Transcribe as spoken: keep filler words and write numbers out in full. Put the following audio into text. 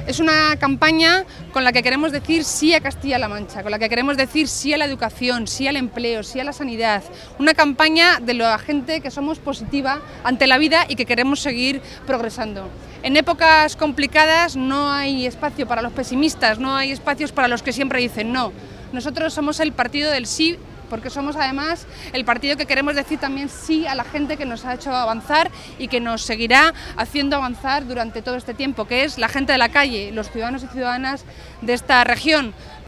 Es una campaña con la que queremos decir sí a Castilla-La Mancha, con la que queremos decir sí a la educación, sí al empleo, sí a la sanidad. Una campaña de la gente que somos positiva ante la vida y que queremos seguir progresando. En épocas complicadas no hay espacio para los pesimistas, no hay espacios para los que siempre dicen no. Nosotros somos el partido del sí, porque somos además el partido que queremos decir también sí a la gente que nos ha hecho avanzar y que nos seguirá haciendo avanzar durante todo este tiempo, que es la gente de la calle, los ciudadanos y ciudadanas de esta región.